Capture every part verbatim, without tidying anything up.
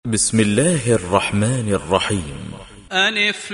بسم الله الرحمن الرحيم. ألف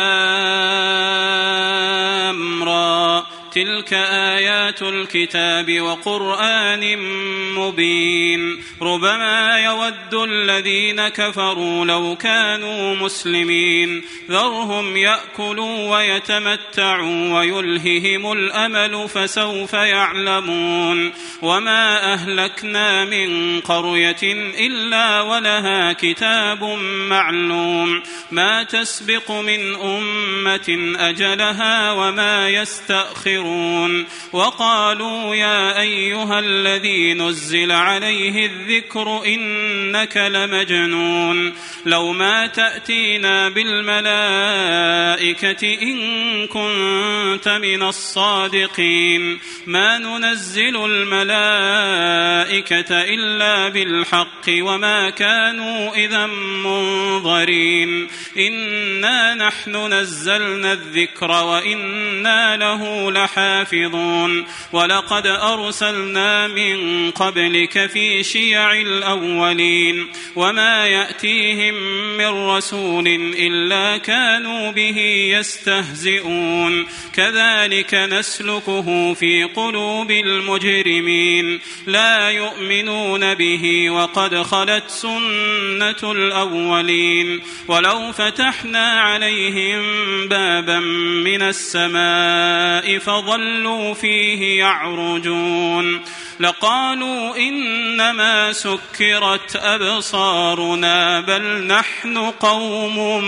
لام را تلك آيات الكتاب وقرآن مبين ربما يود الذين كفروا لو كانوا مسلمين ذرهم يأكلوا ويتمتعوا ويلههم الأمل فسوف يعلمون وما أهلكنا من قرية إلا ولها كتاب معلوم ما تسبق من أمة أجلها وما يستأخرون وقالوا يا أيها الذي نزل عليه الذكر إنك لمجنون لو ما تأتينا بالملائكة إن كنت من الصادقين ما ننزل الملائكة إلا بالحق وما كانوا إذا منظرين إنا نحن نزلنا الذكر وإنا له لحافظون ولقد أرسلنا من قبلك في شيع الأولين وما يأتيهم من رسول إلا كانوا به يستهزئون كذلك نسلكه في قلوب المجرمين لا يؤمنون به وقد خلت سنة الأولين ولو فتحنا عليهم بابا من السماء فظلوا فيه يعرجون لقالوا إنما سكرت أبصارنا بل نحن قوم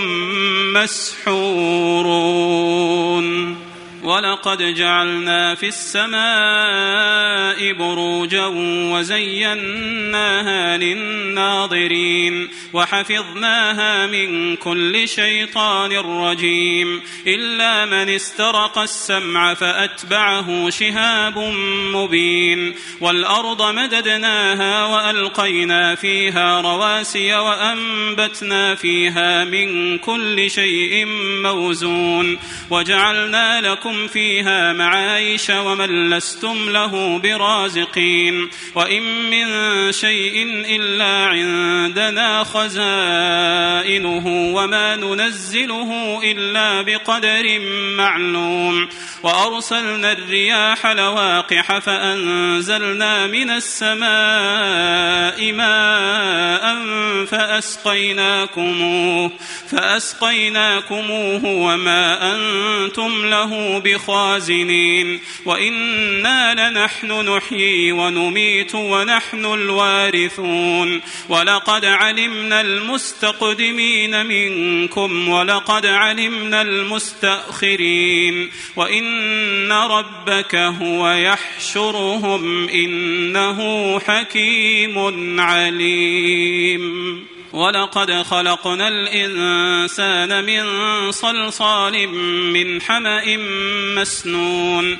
مسحورون ولقد جعلنا في السماء بروجا وزيناها للناظرين وحفظناها من كل شيطان رجيم إلا من استرق السمع فأتبعه شهاب مبين والأرض مددناها وألقينا فيها رواسي وأنبتنا فيها من كل شيء موزون وجعلنا لكم فيها معايش ومن لستم له برازقين وإن من شيء إلا عندنا خزائنه وما ننزله إلا بقدر معلوم وأرسلنا الرياح لواقح فأنزلنا من السماء ماء فأسقيناكموه فأسقيناكموه وما أنتم له بخازنين وإنا لنحن نحيي ونميت ونحن الوارثون ولقد علمنا المستقدمين منكم ولقد علمنا المستأخرين وإن ربك هو يحشرهم إنه حكيم عليم ولقد خلقنا الإنسان من صلصال من حمأ مسنون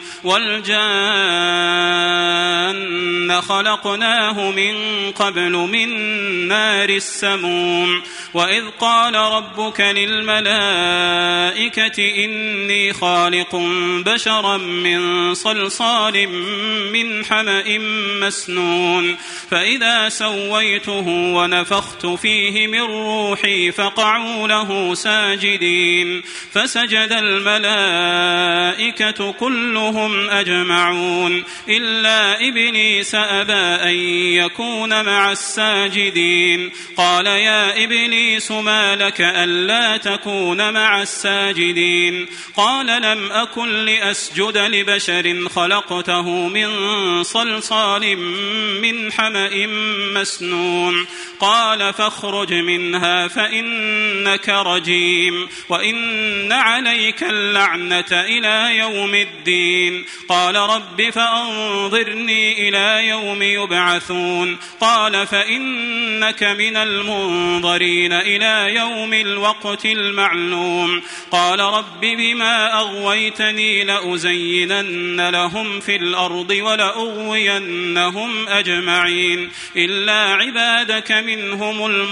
والجان خلقناه من قبل من نار السموم وإذ قال ربك للملائكة إني خالق بشرا من صلصال من حمأ مسنون فإذا سويته ونفخت فيه من روحي فقعوا له ساجدين فسجد الملائكة كلهم أجمعون إلا إبليس أبى أن يكون مع الساجدين قال يا إبليس ما لك ألا تكون مع الساجدين قال لم أكن لأسجد لبشر خلقته من صلصال من حمأ مسنون قال فاخرج منها فإنك رجيم وإن عليك اللعنة إلى يوم الدين قال رب فأنظرني إلى يوم يبعثون قال فإنك من المنظرين إلى يوم الوقت المعلوم قال رب بما أغويتني لأزينن لهم في الأرض ولأغوينهم أجمعين إلا عبادك منهم المخلصين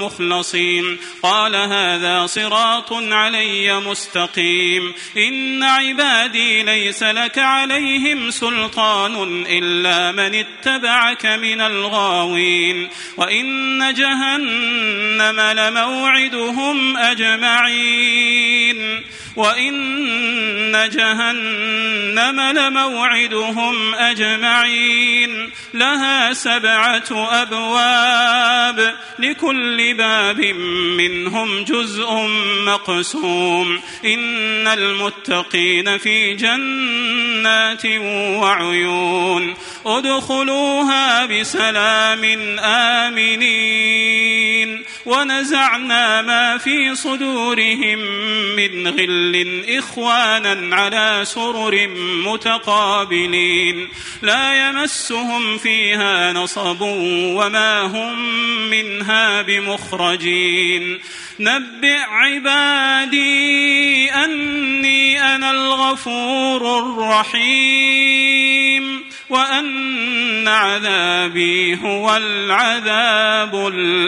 المخلصين قال هذا صراط علي مستقيم إن عبادي ليس لك عليهم سلطان إلا من اتبعك من الغاوين وإن جهنم لموعدهم أجمعين وإن جهنم لموعدهم أجمعين لها سبعة أبواب لكل باب منهم جزء مقسوم إن المتقين في جنات وعيون ادخلوها بسلام آمنين ونزعنا ما في صدورهم من غل إخوانا على سرر متقابلين لا يمسهم فيها نصب وما هم منها بمخرجين نبئ عبادي أني أنا الغفور الرحيم وأن عذابي هو العذاب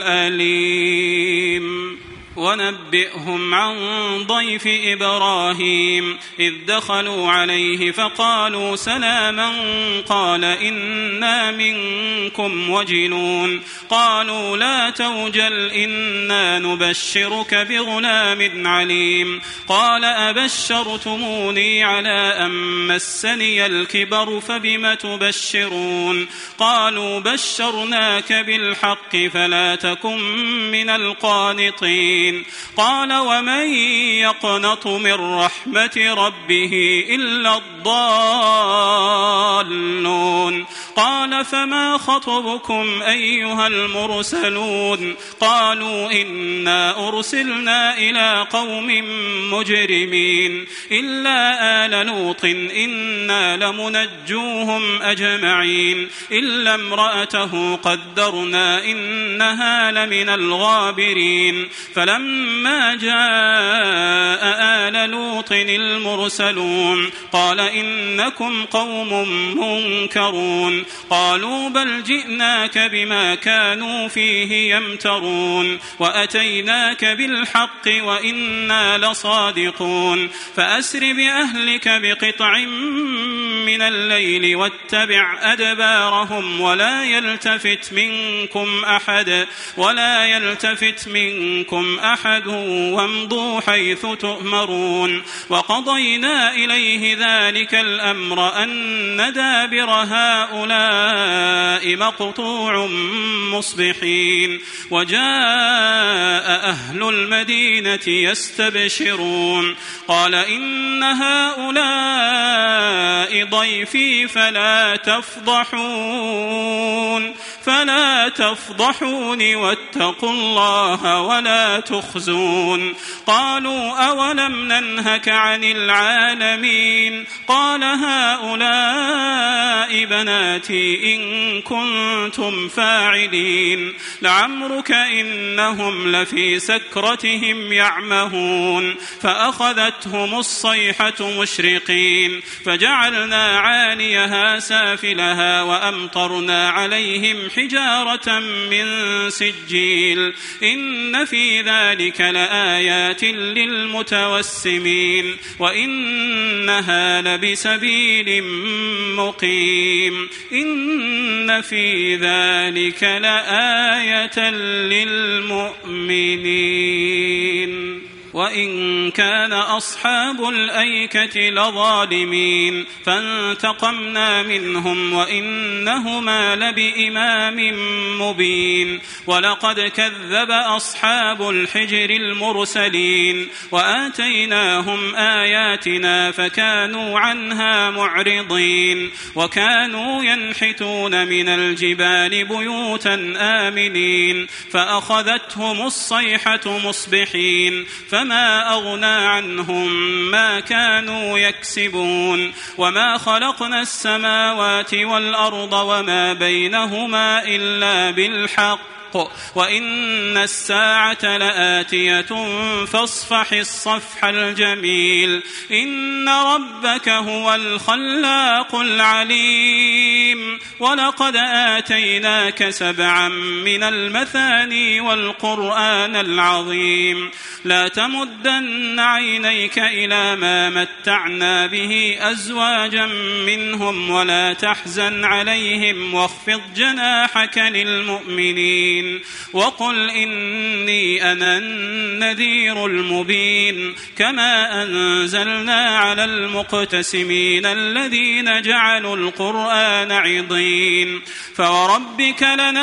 الأليم ونبئهم عن ضيف إبراهيم إذ دخلوا عليه فقالوا سلاما قال إنا منكم وجلون قالوا لا توجل إنا نبشرك بغلام عليم قال أبشرتموني على أن مسني الكبر فبم تبشرون قالوا بشرناك بالحق فلا تكن من القانطين قال ومن يقنط من رحمة ربه إلا الضالون قال فما خطبكم أيها المرسلون قالوا إنا أرسلنا إلى قوم مجرمين إلا آل لوط إنا لمنجوهم أجمعين إلا امرأته قدرنا إنها لمن الغابرين فلما جاء آل لوط المرسلون قال إنكم قوم منكرون قالوا بل جئناك بما كانوا فيه يمترون وأتيناك بالحق وإنا لصادقون فأسر بأهلك بقطع من الليل واتبع أدبارهم ولا يلتفت منكم أحد ولا يلتفت منكم أحد وامضوا حيث تؤمرون وقضينا إليه ذلك الأمر أن دابر هؤلاء مقطوع مصبحين وجاء أهل المدينة يستبشرون قال إن هؤلاء ضيفي فلا تفضحون فلا تفضحوني واتقوا الله ولا تخزون قالوا أولم ننهك عن العالمين قال هؤلاء بناتي إن كنتم فاعلين لعمرك إنهم لفي سكرتهم يعمهون فأخذتهم الصيحة مشرقين فجعلنا عاليها سافلها وأمطرنا عليهم حجارة من سجيل إن في ذلك لآيات للمتوسمين وإنها لبسبيل مقيم إن في ذلك لآية للمؤمنين وإن كان أصحاب الأيكة لظالمين فانتقمنا منهم وإنهما لبإمام مبين ولقد كذب أصحاب الحجر المرسلين وآتيناهم آياتنا فكانوا عنها معرضين وكانوا ينحتون من الجبال بيوتا آمنين فأخذتهم الصيحة مصبحين فما أغنى عنهم ما كانوا يكسبون وما خلقنا السماوات والأرض وما بينهما إلا بالحق وإن الساعة لآتية فاصفح الصفح الجميل إن ربك هو الخلاق العليم ولقد آتيناك سبعا من المثاني والقرآن العظيم لا تمدن عينيك إلى ما متعنا به أزواجا منهم ولا تحزن عليهم واخفض جناحك للمؤمنين وقل إني أنا النذير المبين كما أنزلنا على المقتسمين الذين جعلوا القرآن عضين فوربك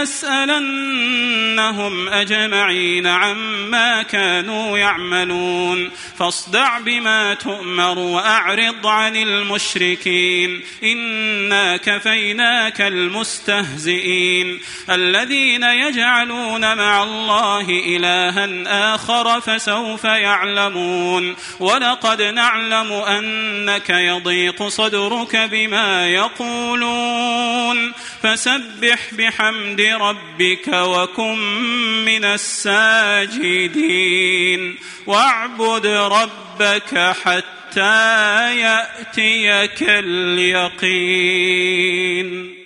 لنسألنهم أجمعين عما كانوا يعملون فاصدع بما تؤمر وأعرض عن المشركين إنا كفيناك المستهزئين الذين يجعلون مع الله إلها آخر فسوف يعلمون ولقد نعلم أنك يضيق صدرك بما يقولون فسبح بحمد ربك وكن من الساجدين واعبد ربك حتى يأتيك اليقين.